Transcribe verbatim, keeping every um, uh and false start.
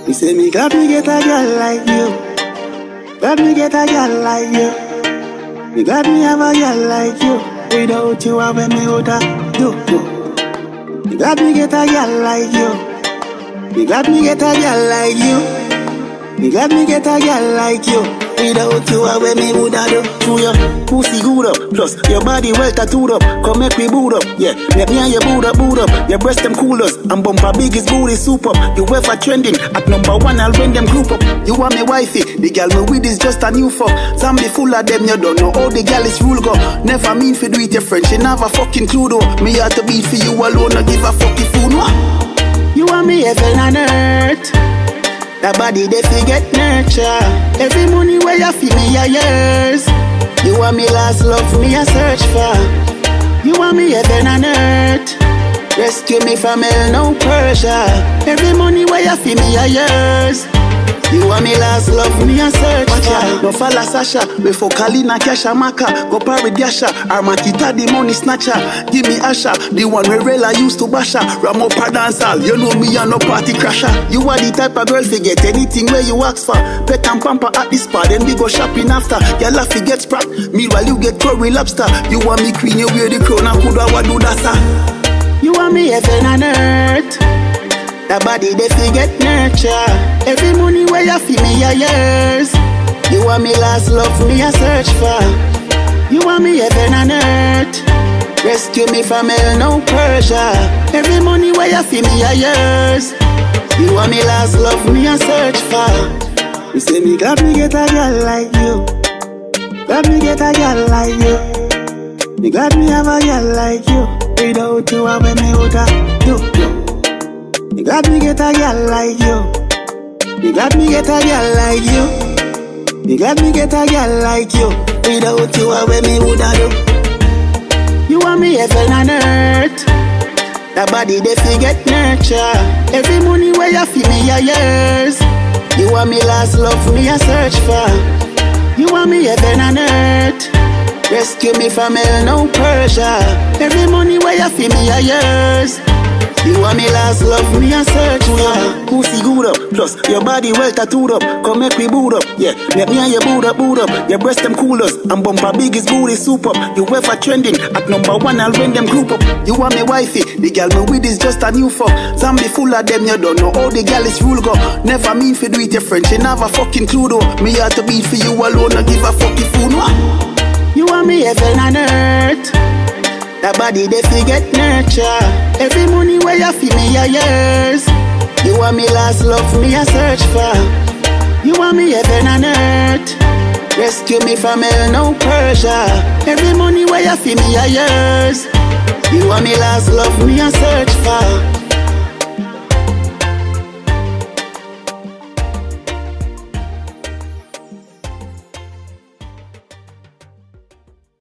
You say me glad me get a girl like you. Glad me get a girl like you. Me glad me have a girl like you. Without you, I me woulda do do. Me glad me get a girl like you. Me glad me get a girl like you. Me glad me get a girl like you. Without you, I me woulda do. To your pussy good up, plus your body well tattooed up. Come make me boot up, yeah. Make me and your boot up, boot up. Your breast them coolers, and bumper biggest booty soup up. You ever trending at number one, I'll bring them group up. You are me wifey, the girl me with is just a new fuck. Zombie full of them, you don't know how the girl is rule go. Never mean for do it your friend, she never fucking clue though. Me have to be for you alone, I give a fucking fool. You are me heaven and earth. That body they forget nurture. Every money where you feel me a years. You want me last love me a search for. You want me heaven and earth. Rescue me from hell no pressure. Every money where you feel me a years. You want me last love me a search for. No falla Sasha, before Kalina Kasha Maka. Go parry Dasha, Armakita the money snatcher. Give me Asha, the one where Rela used to basha. Ramo Padansal, you know me a no party crasher. You are the type of girl forget anything where you ask for. Pet and pamper at the spa, then we go shopping after. Your laugh get sprat, meanwhile you get curry lobster. You want me queen, you wear the crown and could I do that sir. You want me heaven and earth. That body they forget nurture. Every money where you feel me a years. You want me last love me a search for. You want me heaven and earth. Rescue me from hell no pressure. Every money where you feel me a years. You want me last love me a search for. You say me glad me get a girl like you. Glad me get a girl like you. Me glad me have a girl like you. Without you I me woulda do do. Me glad me get a girl like you. Me glad me get a girl like you. Me glad me get a girl like you. Without you, I me woulda do. You want me heaven and earth. That body they forget nurture. Every money where you feel me a years. You want me last love me a search for. You want me heaven and earth. Rescue me from hell no pressure. Every money where you feel me a years. You want me last love me a search for. Pussy good up, plus your body well tattooed up. Come make me boot up, yeah. Make me and your boot up, boot up. Your breast them coolers, and bumper biggest booty soup up. You ever trending at number one, I'll bring them group up. You want me wifey, the girl me with is just a new fuck. Zombie full of them, you don't know how the girl is rule go. Never mean for do it your friend, she never fucking clue though. Me have to be for you alone, I give a fucking fool. You want me heaven and earth. That body they forget nurture. Every money where you feel me a years. You want me last love me a search for. You want me heaven and earth. Rescue me from hell no pressure. Every money where you feel me a years. You want me last love me a search for.